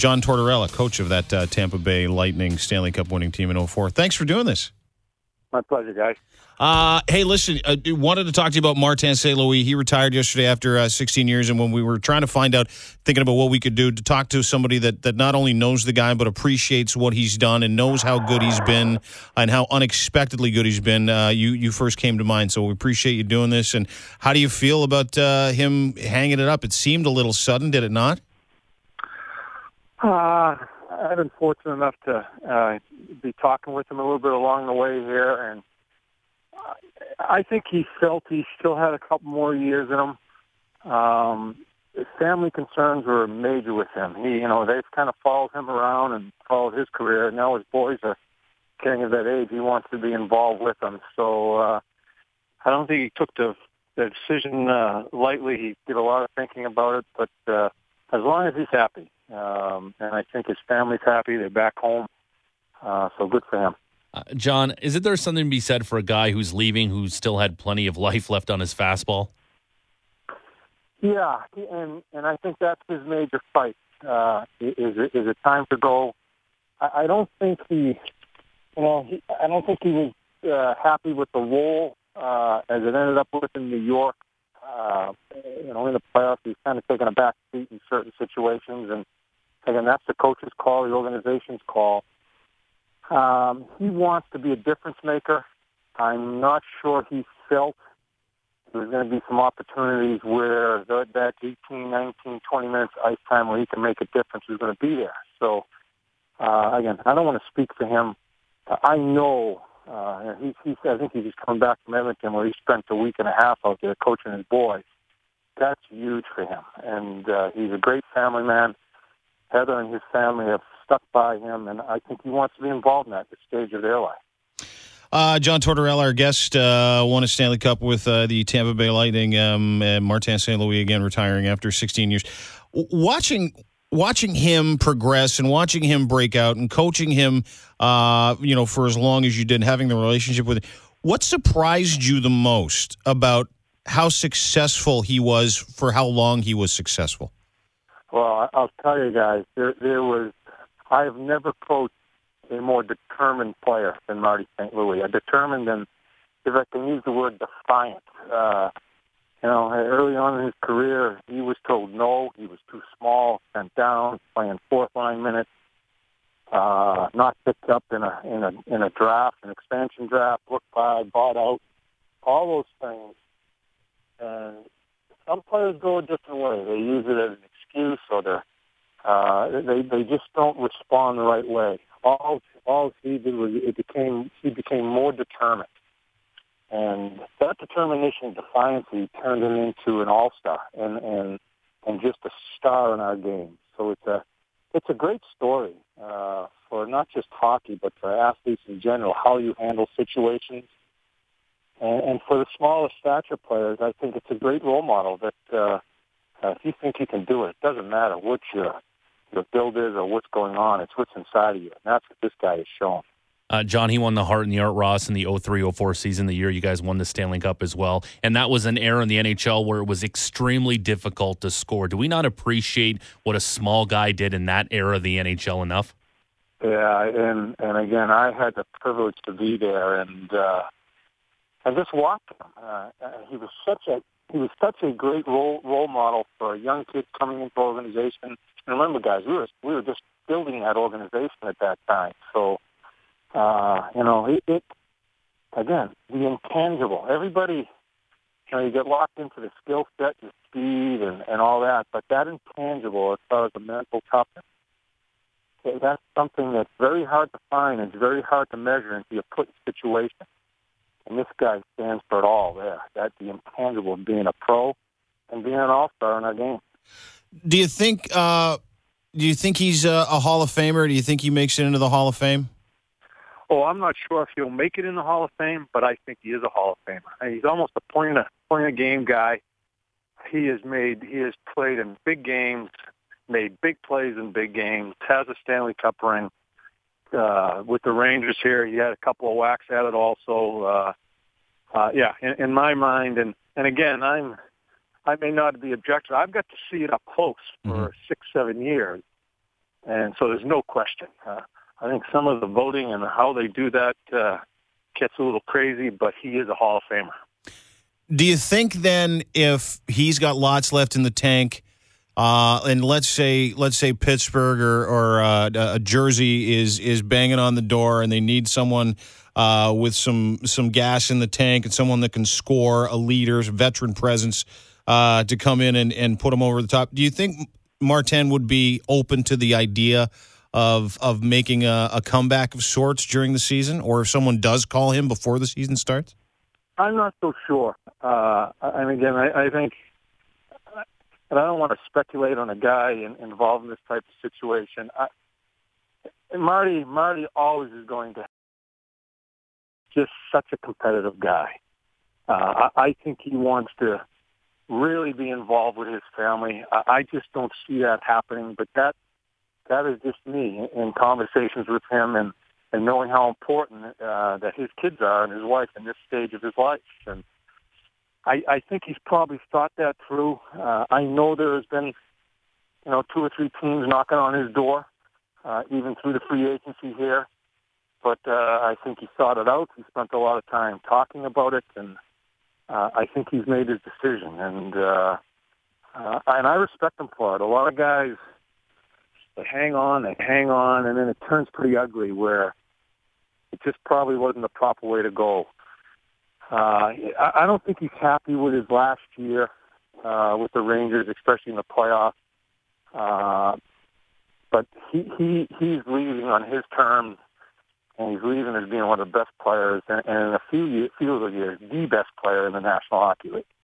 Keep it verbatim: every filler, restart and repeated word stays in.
John Tortorella, coach of that uh, Tampa Bay Lightning Stanley Cup winning team in oh four. Thanks for doing this. My pleasure, guys. Uh, hey, listen, I uh, wanted to talk to you about Martin Saint Louis. He retired yesterday after uh, sixteen years, and when we were trying to find out, thinking about what we could do to talk to somebody that, that not only knows the guy but appreciates what he's done and knows how good he's been and how unexpectedly good he's been, uh, you, you first came to mind. So we appreciate you doing this. And how do you feel about uh, him hanging it up? It seemed a little sudden, did it not? Uh, I've been fortunate enough to uh, be talking with him a little bit along the way here, and I think he felt he still had a couple more years in him. Um, his family concerns were major with him. He, you know, they've kind of followed him around and followed his career. And now his boys are getting of that age. He wants to be involved with them. So uh, I don't think he took the, the decision uh, lightly. He did a lot of thinking about it. But uh, as long as he's happy, um, and I think his family's happy, they're back home. Uh, so good for him. Uh, John, isn't there something to be said for a guy who's leaving who still had plenty of life left on his fastball? Yeah, and and I think that's his major fight. Uh, is it, is it time to go? I, I don't think he, you know, he, I don't think he was uh, happy with the role uh, as it ended up with in New York. Uh, you know, in the playoffs, he's kind of taken a back seat in certain situations, and again, that's the coach's call, the organization's call. Um, he wants to be a difference maker. I'm not sure he felt there's going to be some opportunities where the, that eighteen, nineteen, twenty minutes ice time where he can make a difference is going to be there. So, uh, again, I don't want to speak for him. I know uh, he, he, I think he's just coming back from Edmonton where he spent a week and a half out there coaching his boys. That's huge for him. And uh, he's a great family man. Heather and his family have stuck by him, and I think he wants to be involved in that at this stage of their life. Uh, John Tortorella, our guest, uh, won a Stanley Cup with uh, the Tampa Bay Lightning. Um, and Martin Saint Louis again retiring after sixteen years. Watching watching him progress and watching him break out and coaching him, uh, you know, for as long as you did, having the relationship with him, what surprised you the most about how successful he was for how long he was successful? Well, I'll tell you guys, there, there was, I have never coached a more determined player than Marty Saint Louis. A determined and, if I can use the word, defiant. Uh, you know, early on in his career, he was told no, he was too small, sent down, playing fourth line minutes, uh, not picked up in a in a in a draft, an expansion draft, looked by, bought out, all those things. And some players go a different way. They use it as an excuse, or they're, uh, they they just don't respond the right way. All all he did was it became he became more determined, and that determination and defiance he turned him into an all-star and and and just a star in our game. So it's a it's a great story uh, for not just hockey but for athletes in general, how you handle situations. And, and for the smaller stature players, I think it's a great role model that uh, uh, if you think you can do it, it doesn't matter what your, your build is or what's going on. It's what's inside of you. And that's what this guy has shown. Uh, John, he won the Hart and the Art Ross in the oh three oh four season, the year you guys won the Stanley Cup as well. And that was an era in the N H L where it was extremely difficult to score. Do we not appreciate what a small guy did in that era of the N H L enough? Yeah, and, and again, I had the privilege to be there, and uh, I just watched him. Uh, he was such a he was such a great role role model for a young kid coming into the organization. And remember, guys, we were we were just building that organization at that time. So, uh, you know, it, it again the intangible. Everybody, you know, you get locked into the skill set, the speed, and, and all that, but that intangible, as far as the mental toughness, that's something that's very hard to find and it's very hard to measure until you put in situation. And this guy stands for it all there. That's the intangible of being a pro and being an all-star in our game. Do you think uh, do you think he's a, a Hall of Famer? Do you think he makes it into the Hall of Fame? Oh, I'm not sure if he'll make it in the Hall of Fame, but I think he is a Hall of Famer. And he's almost a point of, point of game guy. He has made he has played in big games, made big plays in big games, has a Stanley Cup ring. Uh, with the Rangers here, he had a couple of whacks at it also. Uh, uh, yeah, in, in my mind, and, and again, I'm I may not be objective. I've got to see it up close for mm-hmm. six, seven years, And so there's no question. Uh, I think some of the voting and how they do that uh, gets a little crazy, but he is a Hall of Famer. Do you think then, if he's got lots left in the tank, uh, and let's say let's say Pittsburgh or, or uh, uh, Jersey is is banging on the door, and they need someone uh, with some some gas in the tank and someone that can score, a leader, a veteran presence uh, to come in and, and put them over the top? Do you think Martin would be open to the idea of of making a, a comeback of sorts during the season, or if someone does call him before the season starts? I'm not so sure. Uh, and again, I, I think, and I don't want to speculate on a guy in, involved in this type of situation. I, and Marty, Marty always is going to just such a competitive guy. Uh, I, I think he wants to really be involved with his family. I, I just don't see that happening. But that that is just me in conversations with him and. and knowing how important uh, that his kids are and his wife in this stage of his life. And I, I think he's probably thought that through. Uh, I know there has been, you know, two or three teams knocking on his door, uh, even through the free agency here. But uh, I think he thought it out. He spent a lot of time talking about it, and uh, I think he's made his decision. And uh, uh, and I respect him for it. A lot of guys, they hang on, they hang on, and then it turns pretty ugly where it just probably wasn't the proper way to go. Uh, I, I don't think he's happy with his last year uh, with the Rangers, especially in the playoffs. Uh, but he, he he's leaving on his terms, and he's leaving as being one of the best players, and, and in a few years, few of the years, the best player in the National Hockey League.